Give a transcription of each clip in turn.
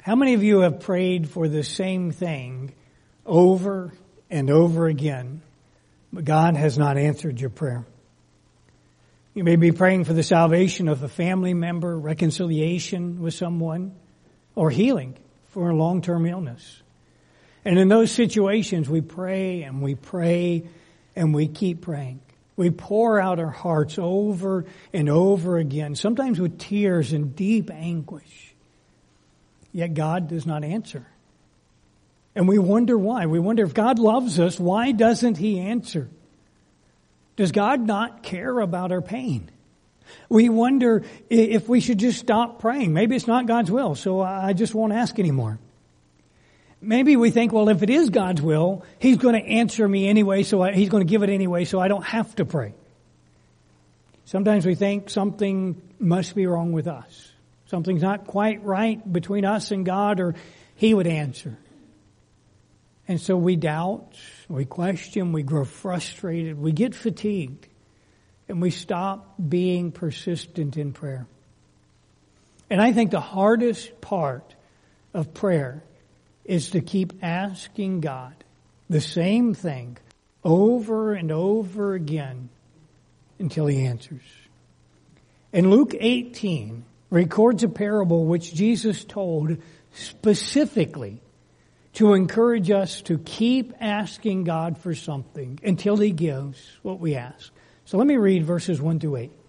How many of you have prayed for the same thing over and over again, but God has not answered your prayer? You may be praying for the salvation of a family member, reconciliation with someone, or healing for a long-term illness. And in those situations, we pray and we pray and we keep praying. We pour out our hearts over and over again, sometimes with tears and deep anguish. Yet God does not answer. And we wonder why. We wonder if God loves us, why doesn't He answer? Does God not care about our pain? We wonder if we should just stop praying. Maybe it's not God's will, so I just won't ask anymore. Maybe we think, well, if it is God's will, He's going to answer me anyway, He's going to give it anyway, so I don't have to pray. Sometimes we think something must be wrong with us. Something's not quite right between us and God, or He would answer. And so we doubt, we question, we grow frustrated, we get fatigued, and we stop being persistent in prayer. And I think the hardest part of prayer is to keep asking God the same thing over and over again until He answers. And Luke 18 records a parable which Jesus told specifically to encourage us to keep asking God for something until He gives what we ask. So let me read verses 1 through 8.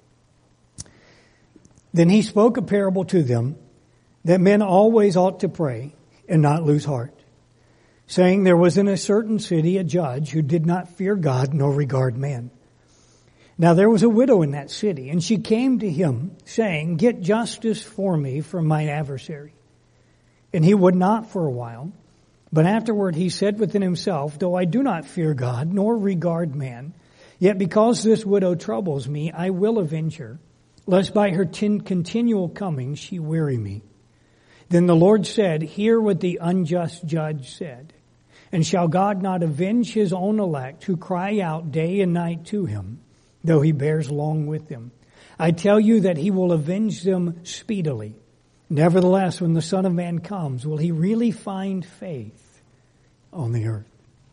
Then He spoke a parable to them that men always ought to pray and not lose heart, saying, there was in a certain city a judge who did not fear God nor regard man. Now there was a widow in that city, and she came to him, saying, get justice for me from mine adversary. And he would not for a while. But afterward he said within himself, though I do not fear God nor regard man, yet because this widow troubles me, I will avenge her, lest by her continual coming she weary me. Then the Lord said, hear what the unjust judge said. And shall God not avenge His own elect who cry out day and night to Him, though He bears long with them? I tell you that He will avenge them speedily. Nevertheless, when the Son of Man comes, will He really find faith on the earth?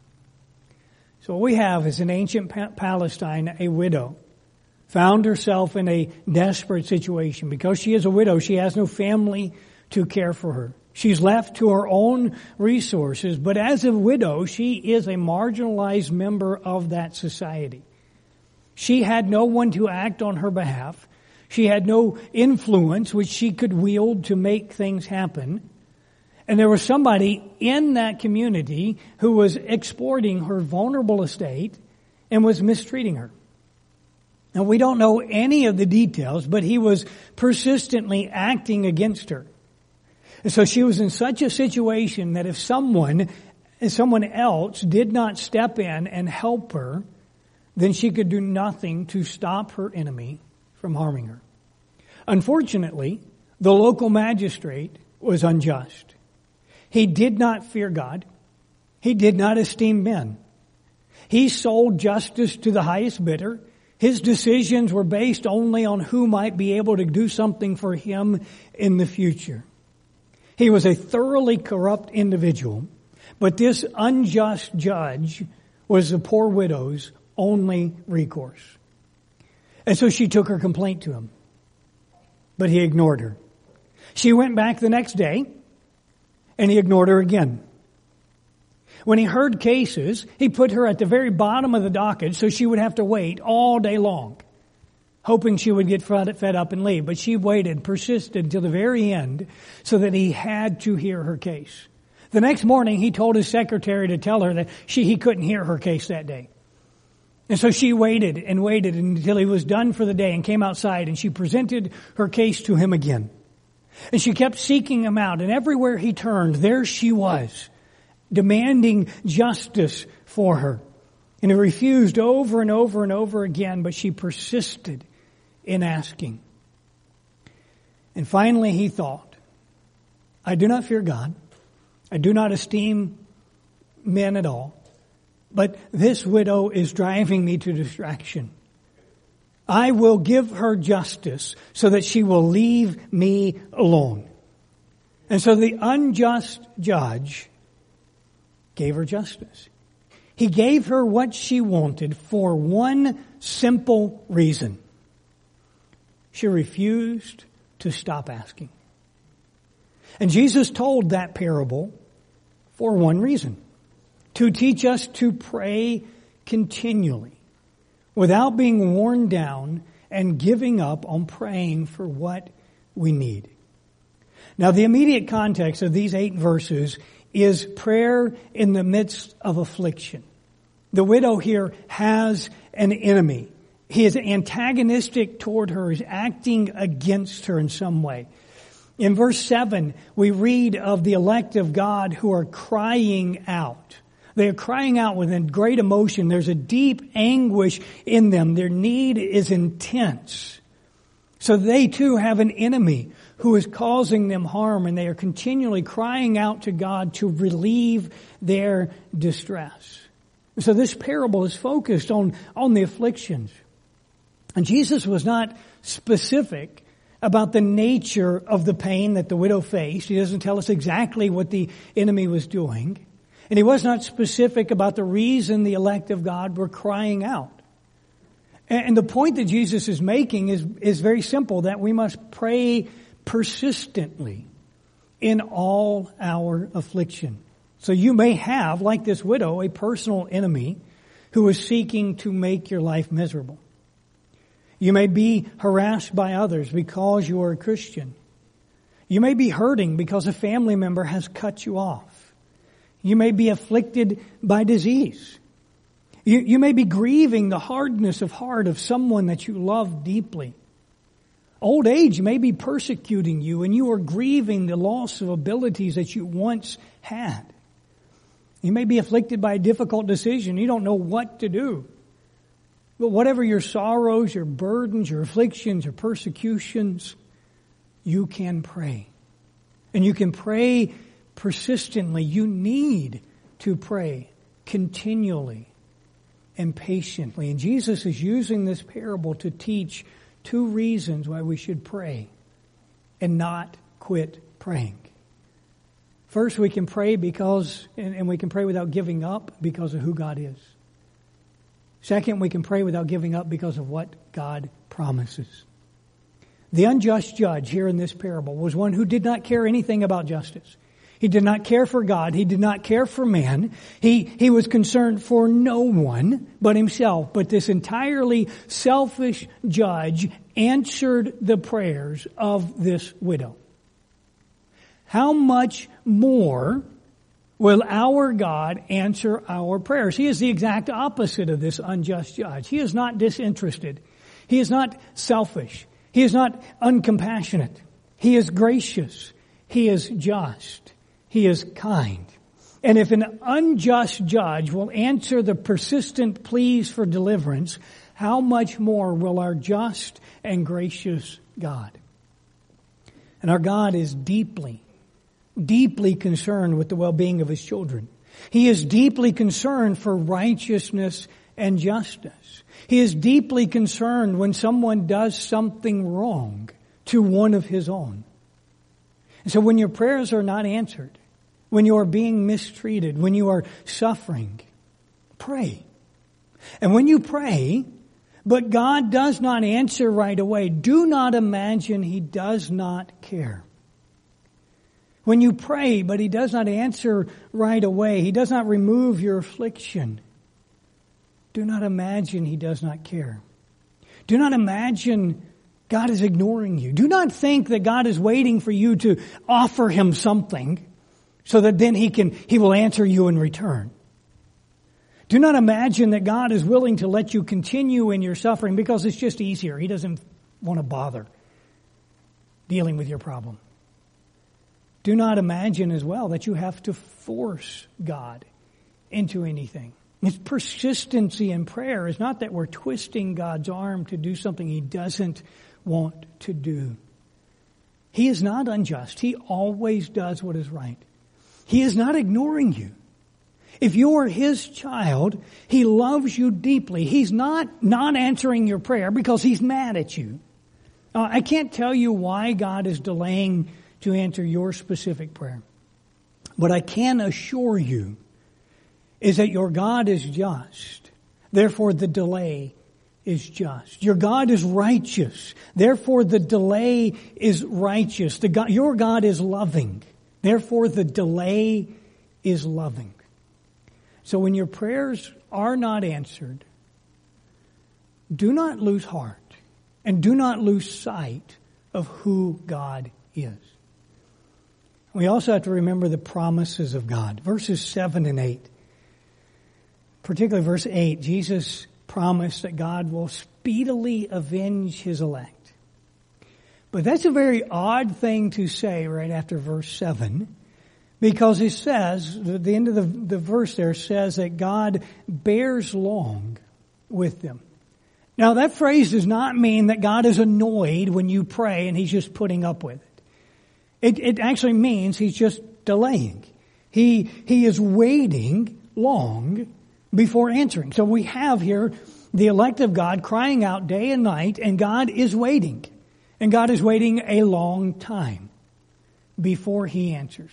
So what we have is in ancient Palestine, a widow found herself in a desperate situation. Because she is a widow, she has no family to care for her. She's left to her own resources, but as a widow, she is a marginalized member of that society. She had no one to act on her behalf. She had no influence which she could wield to make things happen. And there was somebody in that community who was exploiting her vulnerable estate and was mistreating her. Now, we don't know any of the details, but he was persistently acting against her. And so she was in such a situation that if someone else did not step in and help her, then she could do nothing to stop her enemy from harming her. Unfortunately, the local magistrate was unjust. He did not fear God. He did not esteem men. He sold justice to the highest bidder. His decisions were based only on who might be able to do something for him in the future. He was a thoroughly corrupt individual, but this unjust judge was the poor widow's only recourse. And so she took her complaint to him, but he ignored her. She went back the next day, and he ignored her again. When he heard cases, he put her at the very bottom of the docket so she would have to wait all day long, hoping she would get fed up and leave. But she waited, persisted until the very end so that he had to hear her case. The next morning, he told his secretary to tell her that he couldn't hear her case that day. And so she waited and waited until he was done for the day and came outside, and she presented her case to him again. And she kept seeking him out, and everywhere he turned, there she was, demanding justice for her. And he refused over and over and over again, but she persisted in asking. And finally he thought, I do not fear God. I do not esteem men at all. But this widow is driving me to distraction. I will give her justice so that she will leave me alone. And so the unjust judge gave her justice. He gave her what she wanted for one simple reason. She refused to stop asking. And Jesus told that parable for one reason: to teach us to pray continually without being worn down and giving up on praying for what we need. Now, the immediate context of these 8 verses is prayer in the midst of affliction. The widow here has an enemy. He is antagonistic toward her. He's acting against her in some way. In verse 7, we read of the elect of God who are crying out. They are crying out with great emotion. There's a deep anguish in them. Their need is intense. So they too have an enemy who is causing them harm, and they are continually crying out to God to relieve their distress. So this parable is focused on the afflictions. And Jesus was not specific about the nature of the pain that the widow faced. He doesn't tell us exactly what the enemy was doing. And he was not specific about the reason the elect of God were crying out. And the point that Jesus is making is very simple, that we must pray persistently in all our affliction. So you may have, like this widow, a personal enemy who is seeking to make your life miserable. You may be harassed by others because you are a Christian. You may be hurting because a family member has cut you off. You may be afflicted by disease. You may be grieving the hardness of heart of someone that you love deeply. Old age may be persecuting you, and you are grieving the loss of abilities that you once had. You may be afflicted by a difficult decision. You don't know what to do. But whatever your sorrows, your burdens, your afflictions, your persecutions, you can pray. And you can pray persistently. You need to pray continually and patiently. And Jesus is using this parable to teach 2 reasons why we should pray and not quit praying. First, we can pray because, and we can pray without giving up because of who God is. Second, we can pray without giving up because of what God promises. The unjust judge here in this parable was one who did not care anything about justice. He did not care for God. He did not care for man. He was concerned for no one but himself. But this entirely selfish judge answered the prayers of this widow. How much more will our God answer our prayers? He is the exact opposite of this unjust judge. He is not disinterested. He is not selfish. He is not uncompassionate. He is gracious. He is just. He is kind. And if an unjust judge will answer the persistent pleas for deliverance, how much more will our just and gracious God? And our God is deeply concerned with the well-being of His children. He is deeply concerned for righteousness and justice. He is deeply concerned when someone does something wrong to one of His own. And so when your prayers are not answered, when you are being mistreated, when you are suffering, pray. And when you pray, but God does not answer right away, do not imagine He does not care. When you pray, but He does not answer right away, He does not remove your affliction, do not imagine He does not care. Do not imagine God is ignoring you. Do not think that God is waiting for you to offer Him something so that then He will answer you in return. Do not imagine that God is willing to let you continue in your suffering because it's just easier. He doesn't want to bother dealing with your problem. Do not imagine as well that you have to force God into anything. His persistency in prayer is not that we're twisting God's arm to do something He doesn't want to do. He is not unjust. He always does what is right. He is not ignoring you. If you are His child, He loves you deeply. He's not answering your prayer because He's mad at you. I can't tell you why God is delaying to answer your specific prayer. What I can assure you is that your God is just. Therefore, the delay is just. Your God is righteous. Therefore, the delay is righteous. Your God is loving. Therefore, the delay is loving. So when your prayers are not answered, do not lose heart and do not lose sight of who God is. We also have to remember the promises of God. Verses 7 and 8. Particularly verse 8, Jesus promised that God will speedily avenge His elect. But that's a very odd thing to say right after verse 7, because it says, at the end of the verse there says that God bears long with them. Now that phrase does not mean that God is annoyed when you pray and He's just putting up with it. It actually means He's just delaying. He is waiting long before answering. So we have here the elect of God crying out day and night, and God is waiting. And God is waiting a long time before He answers.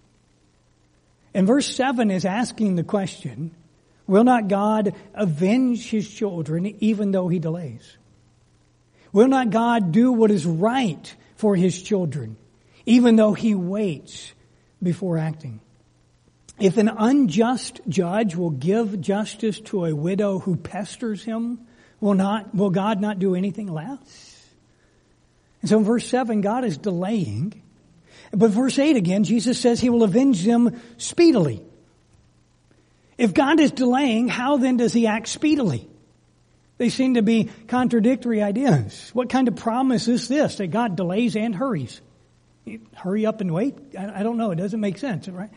And verse 7 is asking the question, will not God avenge His children even though He delays? Will not God do what is right for His children even though He waits before acting? If an unjust judge will give justice to a widow who pesters him, will God not do anything less? And so in verse 7, God is delaying. But verse 8 again, Jesus says He will avenge them speedily. If God is delaying, how then does He act speedily? They seem to be contradictory ideas. What kind of promise is this, that God delays and hurries? Hurry up and wait? I don't know. It doesn't make sense, right?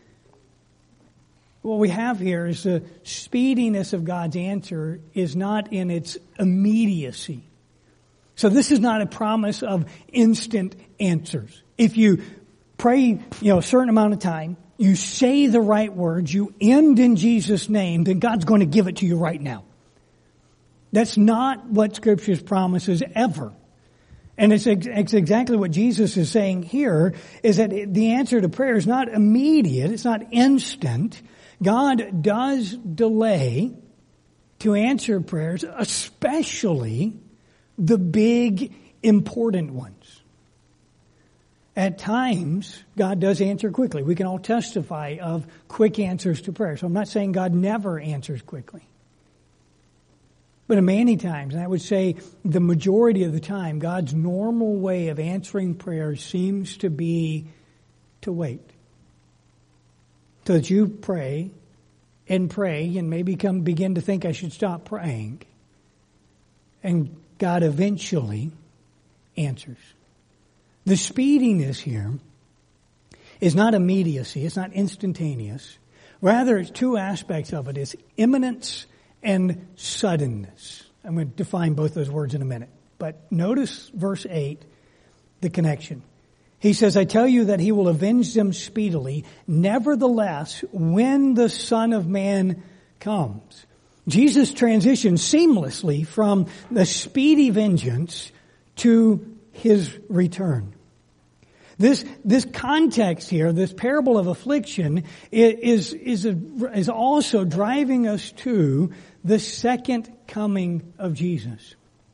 What we have here is the speediness of God's answer is not in its immediacy. So this is not a promise of instant answers. If you pray, a certain amount of time, you say the right words, you end in Jesus' name, then God's going to give it to you right now. That's not what Scripture promises ever. And it's exactly what Jesus is saying here, is that the answer to prayer is not immediate, it's not instant. God does delay to answer prayers, especially the big, important ones. At times, God does answer quickly. We can all testify of quick answers to prayer. So I'm not saying God never answers quickly. But many times, and I would say the majority of the time, God's normal way of answering prayer seems to be to wait. So that you pray and maybe begin to think I should stop praying. And God eventually answers. The speediness here is not immediacy, it's not instantaneous. Rather, it's two aspects of it. It's imminence and suddenness. I'm going to define both those words in a minute. But notice verse 8, the connection. He says, I tell you that He will avenge them speedily. Nevertheless, when the Son of Man comes. Jesus transitions seamlessly from the speedy vengeance to His return. This context here, this parable of affliction, is also driving us to the second coming of Jesus.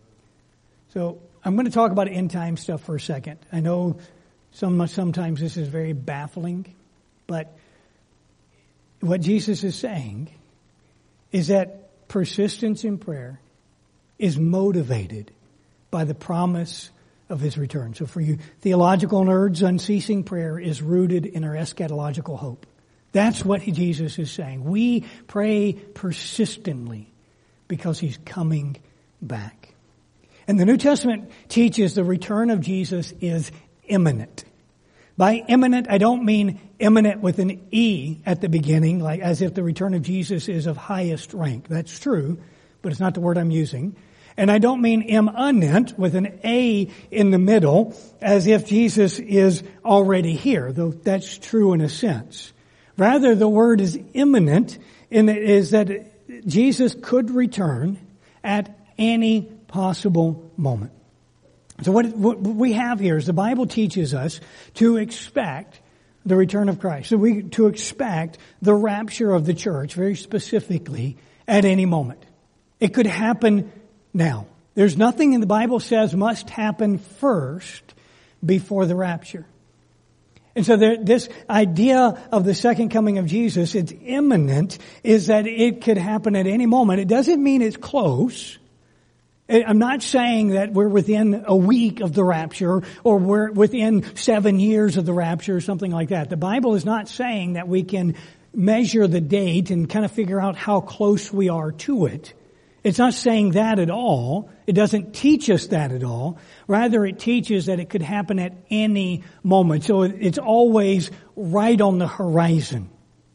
So I'm going to talk about end time stuff for a second. I know sometimes this is very baffling, but what Jesus is saying is that persistence in prayer is motivated by the promise of His return. So for you theological nerds, unceasing prayer is rooted in our eschatological hope. That's what Jesus is saying. We pray persistently because He's coming back. And the New Testament teaches the return of Jesus is imminent. By imminent, I don't mean imminent with an E at the beginning, like as if the return of Jesus is of highest rank. That's true, but it's not the word I'm using. And I don't mean imminent with an A in the middle, as if Jesus is already here, though that's true in a sense. Rather, the word is imminent, and it is that Jesus could return at any possible moment. So what we have here is the Bible teaches us to expect the return of Christ. So to expect the rapture of the church, very specifically, at any moment. It could happen now. There's nothing in the Bible says must happen first before the rapture. And so this idea of the second coming of Jesus, it's imminent, is that it could happen at any moment. It doesn't mean it's close. I'm not saying that we're within a week of the rapture or we're within 7 years of the rapture or something like that. The Bible is not saying that we can measure the date and kind of figure out how close we are to it. It's not saying that at all. It doesn't teach us that at all. Rather, it teaches that it could happen at any moment. So it's always right on the horizon.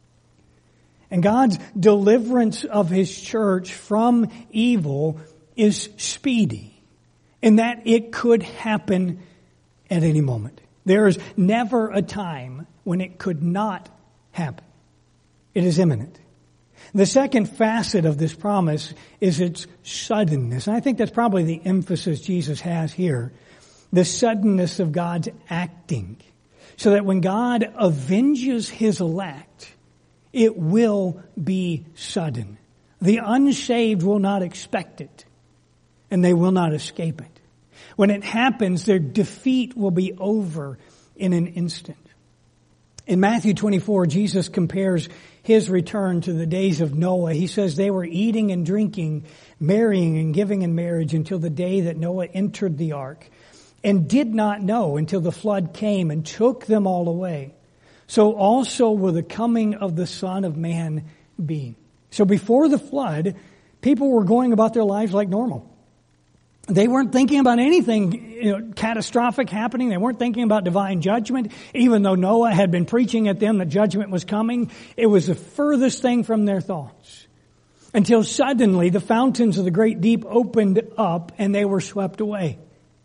And God's deliverance of His church from evil is speedy, in that it could happen at any moment. There is never a time when it could not happen. It is imminent. The second facet of this promise is its suddenness. And I think that's probably the emphasis Jesus has here. The suddenness of God's acting. So that when God avenges His elect, it will be sudden. The unsaved will not expect it. And they will not escape it. When it happens, their defeat will be over in an instant. In Matthew 24, Jesus compares His return to the days of Noah. He says they were eating and drinking, marrying and giving in marriage until the day that Noah entered the ark, and did not know until the flood came and took them all away. So also will the coming of the Son of Man be. So before the flood, people were going about their lives like normal. They weren't thinking about anything catastrophic happening. They weren't thinking about divine judgment. Even though Noah had been preaching at them that judgment was coming, it was the furthest thing from their thoughts. Until suddenly the fountains of the great deep opened up and they were swept away.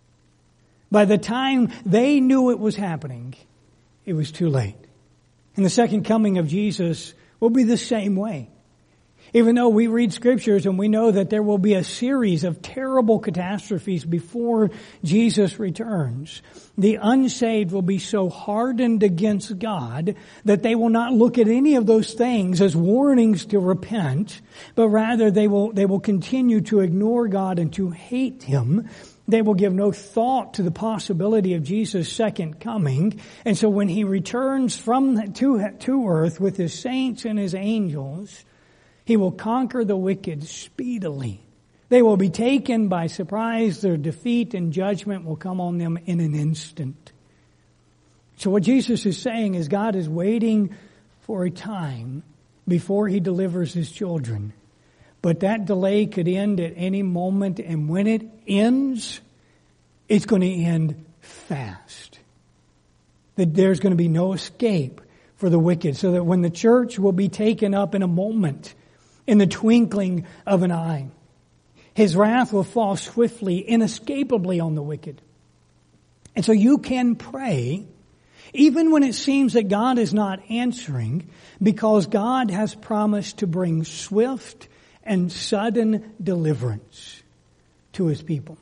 By the time they knew it was happening, it was too late. And the second coming of Jesus will be the same way. Even though we read scriptures and we know that there will be a series of terrible catastrophes before Jesus returns, the unsaved will be so hardened against God that they will not look at any of those things as warnings to repent, but rather they will continue to ignore God and to hate Him. They will give no thought to the possibility of Jesus' second coming. And so when He returns to earth with His saints and His angels, He will conquer the wicked speedily. They will be taken by surprise. Their defeat and judgment will come on them in an instant. So what Jesus is saying is God is waiting for a time before He delivers His children. But that delay could end at any moment, and when it ends, it's going to end fast. That there's going to be no escape for the wicked, so that when the church will be taken up in a moment, in the twinkling of an eye, His wrath will fall swiftly, inescapably on the wicked. And so you can pray, even when it seems that God is not answering, because God has promised to bring swift and sudden deliverance to His people.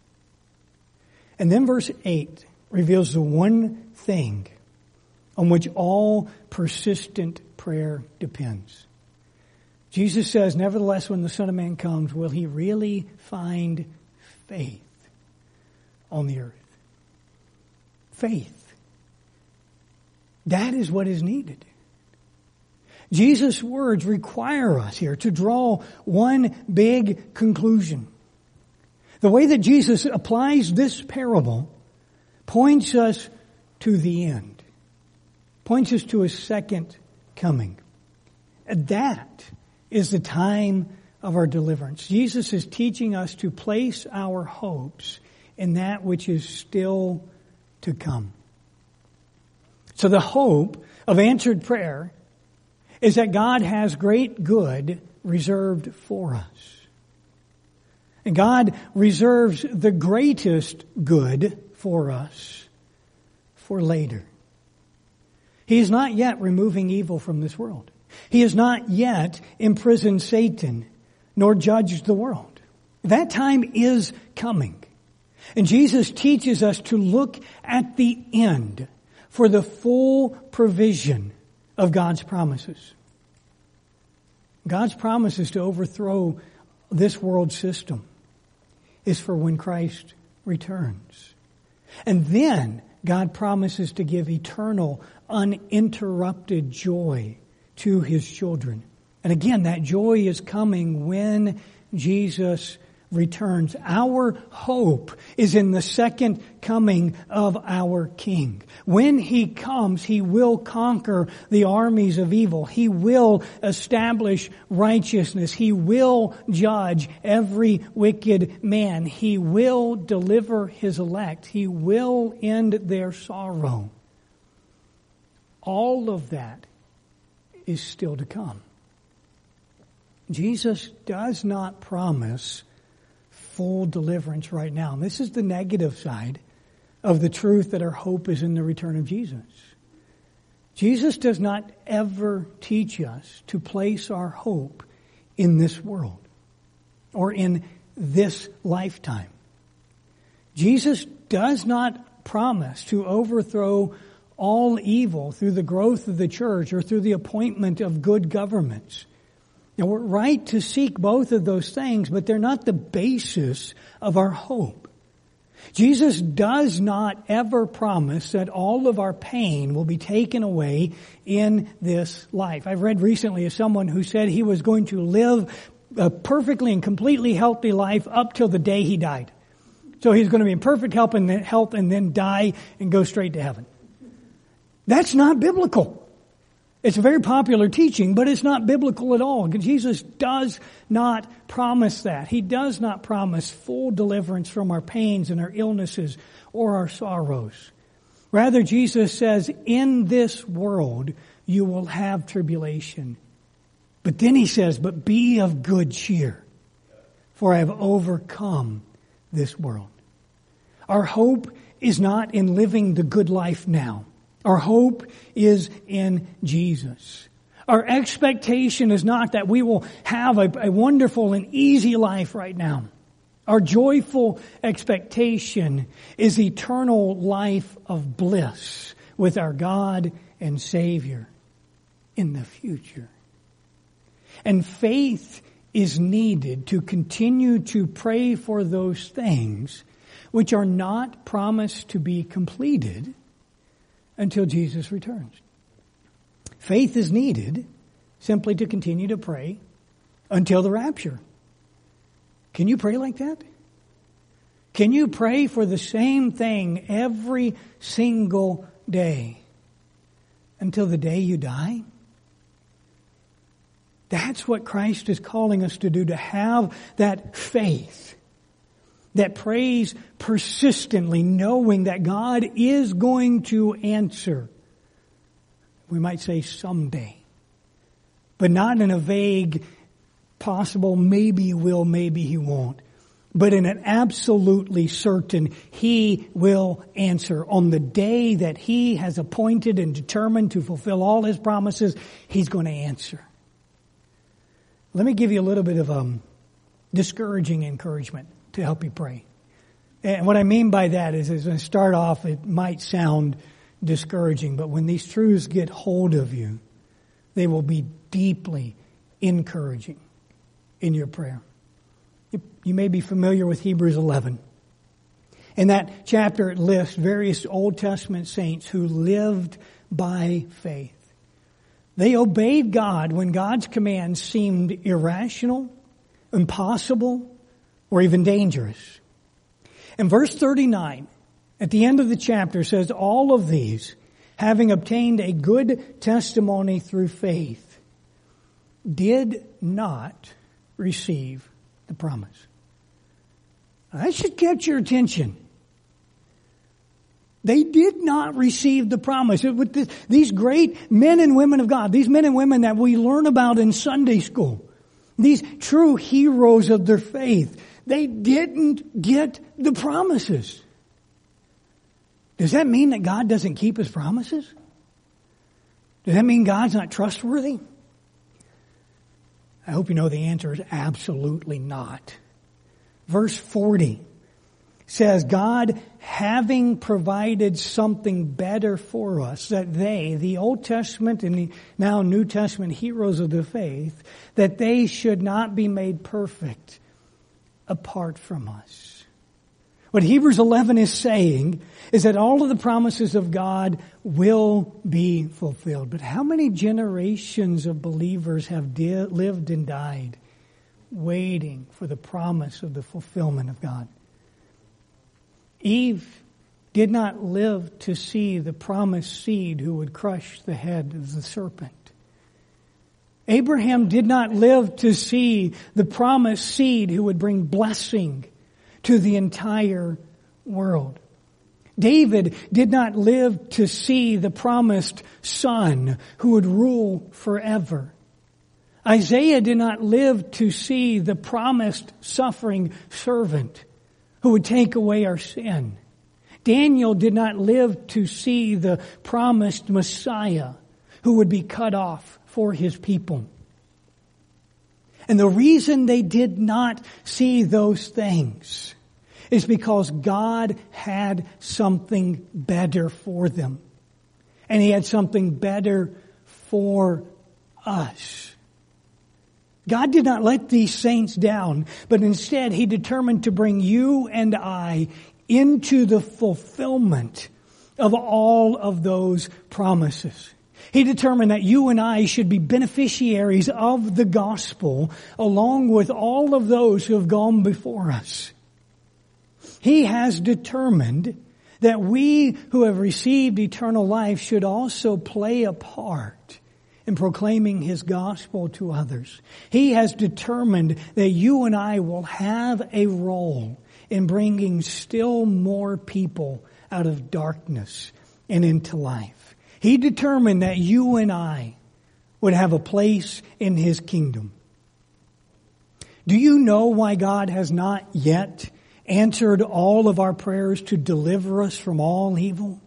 And then verse 8 reveals the one thing on which all persistent prayer depends. Jesus says, nevertheless, when the Son of Man comes, will He really find faith on the earth? Faith. That is what is needed. Jesus' words require us here to draw one big conclusion. The way that Jesus applies this parable points us to the end. Points us to His second coming. That is the time of our deliverance. Jesus is teaching us to place our hopes in that which is still to come. So the hope of answered prayer is that God has great good reserved for us. And God reserves the greatest good for us for later. He is not yet removing evil from this world. He has not yet imprisoned Satan, nor judged the world. That time is coming. And Jesus teaches us to look at the end for the full provision of God's promises. God's promises to overthrow this world system is for when Christ returns. And then God promises to give eternal, uninterrupted joy to His children. And again, that joy is coming when Jesus returns. Our hope is in the second coming of our King. When He comes, He will conquer the armies of evil. He will establish righteousness. He will judge every wicked man. He will deliver His elect. He will end their sorrow. All of that is still to come. Jesus does not promise full deliverance right now. And this is the negative side of the truth that our hope is in the return of Jesus. Jesus does not ever teach us to place our hope in this world or in this lifetime. Jesus does not promise to overthrow all evil through the growth of the church or through the appointment of good governments. Now, we're right to seek both of those things, but they're not the basis of our hope. Jesus does not ever promise that all of our pain will be taken away in this life. I've read recently of someone who said he was going to live a perfectly and completely healthy life up till the day he died. So he's going to be in perfect health and then die and go straight to heaven. That's not biblical. It's a very popular teaching, but it's not biblical at all. Jesus does not promise that. He does not promise full deliverance from our pains and our illnesses or our sorrows. Rather, Jesus says, in this world you will have tribulation. But then He says, but be of good cheer, for I have overcome this world. Our hope is not in living the good life now. Our hope is in Jesus. Our expectation is not that we will have a wonderful and easy life right now. Our joyful expectation is eternal life of bliss with our God and Savior in the future. And faith is needed to continue to pray for those things which are not promised to be completed until Jesus returns. Faith is needed simply to continue to pray until the rapture. Can you pray like that? Can you pray for the same thing every single day until the day you die? That's what Christ is calling us to do, to have that faith that prays persistently, knowing that God is going to answer. We might say someday, but not in a vague, possible, maybe He will, maybe He won't, but in an absolutely certain He will answer. On the day that He has appointed and determined to fulfill all His promises, He's going to answer. Let me give you a little bit of discouraging encouragement to help you pray. And what I mean by that is, as I start off, it might sound discouraging, but when these truths get hold of you, they will be deeply encouraging in your prayer. You may be familiar with Hebrews 11. In that chapter, it lists various Old Testament saints who lived by faith. They obeyed God when God's commands seemed irrational, impossible, or even dangerous. And verse 39, at the end of the chapter, says, all of these, having obtained a good testimony through faith, did not receive the promise. That should catch your attention. They did not receive the promise. These great men and women of God, these men and women that we learn about in Sunday school, these true heroes of their faith, they didn't get the promises. Does that mean that God doesn't keep His promises? Does that mean God's not trustworthy? I hope you know the answer is absolutely not. Verse 40 says, God having provided something better for us, that they, the Old Testament and the now New Testament heroes of the faith, that they should not be made perfect apart from us. What Hebrews 11 is saying is that all of the promises of God will be fulfilled. But how many generations of believers have lived and died waiting for the promise of the fulfillment of God? Eve did not live to see the promised seed who would crush the head of the serpent. Abraham did not live to see the promised seed who would bring blessing to the entire world. David did not live to see the promised son who would rule forever. Isaiah did not live to see the promised suffering servant who would take away our sin. Daniel did not live to see the promised Messiah who would be cut off for his people. And the reason they did not see those things is because God had something better for them. And He had something better for us. God did not let these saints down, but instead He determined to bring you and I into the fulfillment of all of those promises. He determined that you and I should be beneficiaries of the gospel along with all of those who have gone before us. He has determined that we who have received eternal life should also play a part in proclaiming His gospel to others. He has determined that you and I will have a role in bringing still more people out of darkness and into life. He determined that you and I would have a place in His kingdom. Do you know why God has not yet answered all of our prayers to deliver us from all evil?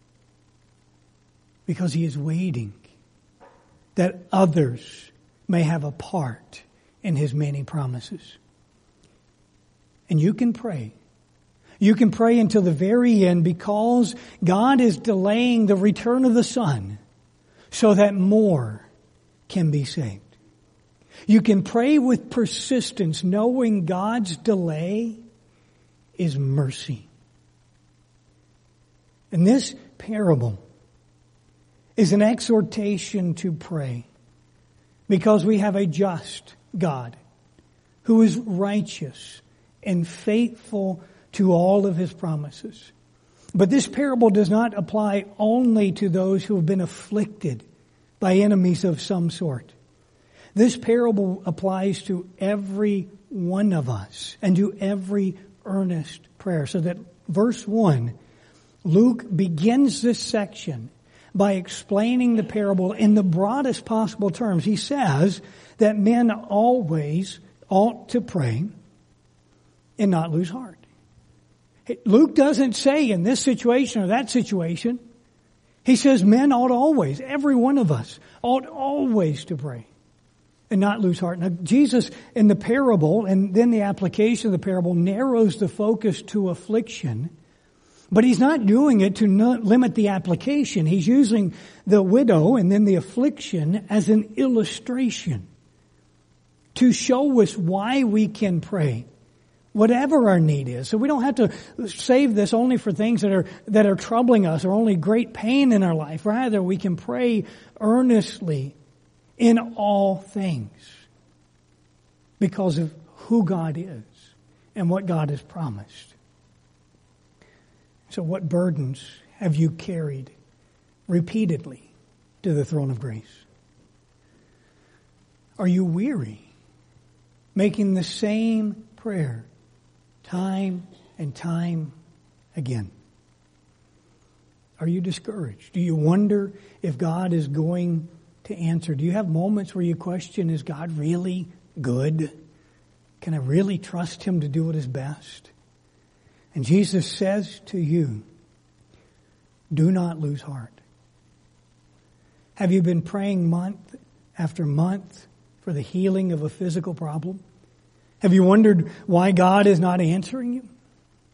Because He is waiting that others may have a part in His many promises. And you can pray. You can pray until the very end because God is delaying the return of the Son so that more can be saved. You can pray with persistence knowing God's delay is mercy. And this parable is an exhortation to pray because we have a just God who is righteous and faithful to all of His promises. But this parable does not apply only to those who have been afflicted by enemies of some sort. This parable applies to every one of us and to every earnest prayer. So that verse 1, Luke begins this section by explaining the parable in the broadest possible terms. He says that men always ought to pray and not lose heart. Luke doesn't say in this situation or that situation. He says men ought always, every one of us, ought always to pray and not lose heart. Now, Jesus in the parable and then the application of the parable narrows the focus to affliction, but He's not doing it to limit the application. He's using the widow and then the affliction as an illustration to show us why we can pray, whatever our need is. So we don't have to save this only for things that are troubling us or only great pain in our life. Rather, we can pray earnestly in all things because of who God is and what God has promised. So what burdens have you carried repeatedly to the throne of grace? Are you weary making the same prayer time and time again? Are you discouraged? Do you wonder if God is going to answer? Do you have moments where you question, is God really good? Can I really trust Him to do what is best? And Jesus says to you, do not lose heart. Have you been praying month after month for the healing of a physical problem? Have you wondered why God is not answering you?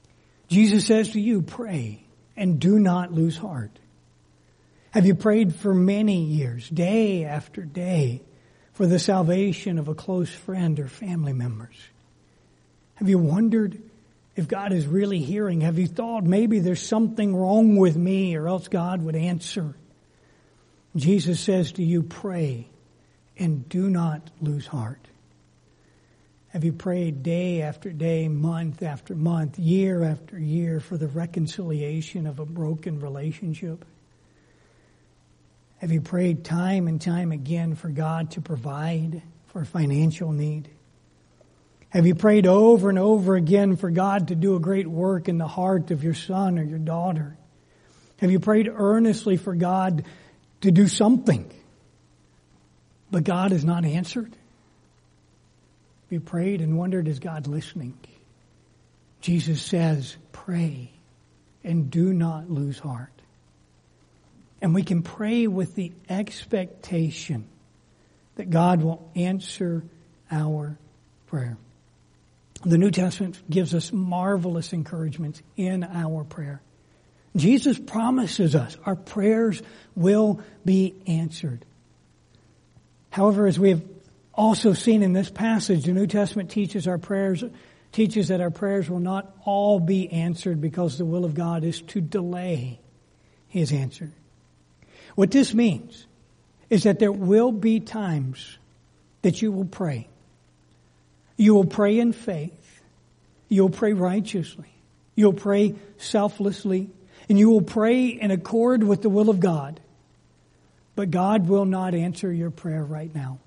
Jesus says to you, pray and do not lose heart. Have you prayed for many years, day after day, for the salvation of a close friend or family members? Have you wondered if God is really hearing? Have you thought maybe there's something wrong with me or else God would answer? Jesus says to you, pray and do not lose heart. Have you prayed day after day, month after month, year after year for the reconciliation of a broken relationship? Have you prayed time and time again for God to provide for a financial need? Have you prayed over and over again for God to do a great work in the heart of your son or your daughter? Have you prayed earnestly for God to do something, but God has not answered? Have you prayed and wondered, is God listening? Jesus says, pray and do not lose heart. And we can pray with the expectation that God will answer our prayer. The New Testament gives us marvelous encouragements in our prayer. Jesus promises us our prayers will be answered. However, as we have also seen in this passage, the New Testament teaches that our prayers will not all be answered because the will of God is to delay His answer. What this means is that there will be times that you will pray. You will pray in faith. You'll pray righteously. You'll pray selflessly. And you will pray in accord with the will of God. But God will not answer your prayer right now.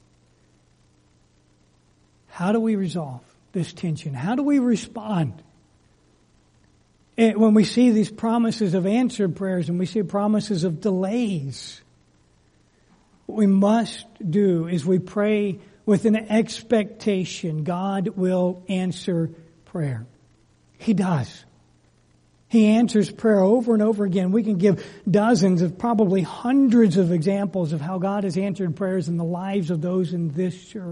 How do we resolve this tension? How do we respond when we see these promises of answered prayers and we see promises of delays? What we must do is we pray with an expectation God will answer prayer. He does. He answers prayer over and over again. We can give dozens of, probably hundreds of examples of how God has answered prayers in the lives of those in this church.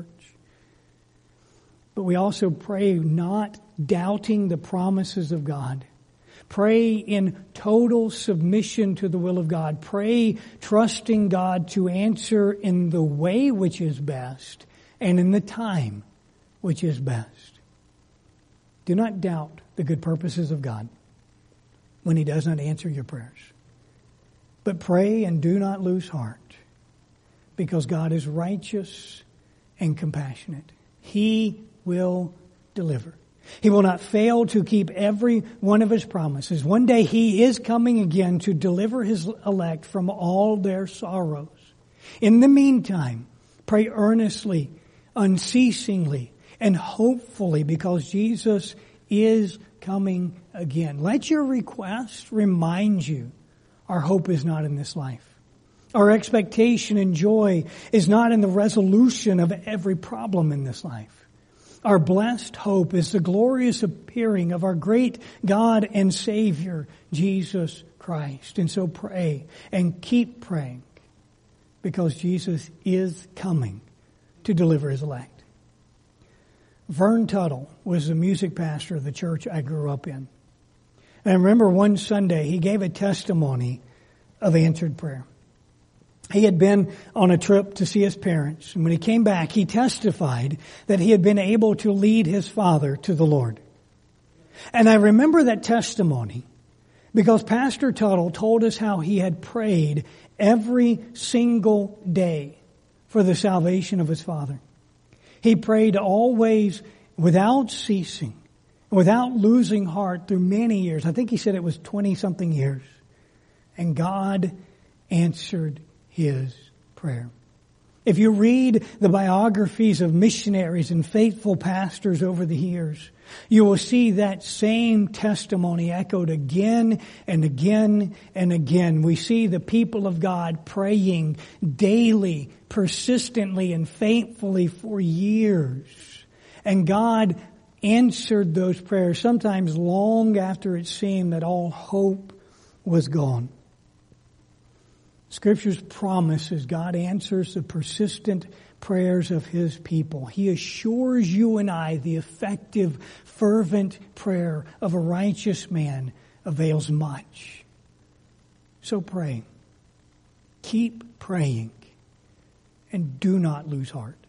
But we also pray not doubting the promises of God. Pray in total submission to the will of God. Pray trusting God to answer in the way which is best and in the time which is best. Do not doubt the good purposes of God when He does not answer your prayers. But pray and do not lose heart, because God is righteous and compassionate. He will deliver. He will not fail to keep every one of His promises. One day He is coming again to deliver His elect from all their sorrows. In the meantime, pray earnestly, unceasingly, and hopefully, because Jesus is coming again. Let your request remind you our hope is not in this life. Our expectation and joy is not in the resolution of every problem in this life. Our blessed hope is the glorious appearing of our great God and Savior, Jesus Christ. And so pray and keep praying, because Jesus is coming to deliver His elect. Vern Tuttle was the music pastor of the church I grew up in. And I remember one Sunday he gave a testimony of answered prayer. He had been on a trip to see his parents, and when he came back, he testified that he had been able to lead his father to the Lord. And I remember that testimony because Pastor Tuttle told us how he had prayed every single day for the salvation of his father. He prayed always without ceasing, without losing heart through many years. I think he said it was 20-something years. And God answered his prayer. If you read the biographies of missionaries and faithful pastors over the years, you will see that same testimony echoed again and again and again. We see the people of God praying daily, persistently, and faithfully for years. And God answered those prayers, sometimes long after it seemed that all hope was gone. Scripture's promises God answers the persistent prayers of His people. He assures you and I the effective, fervent prayer of a righteous man avails much. So pray. Keep praying. And do not lose heart.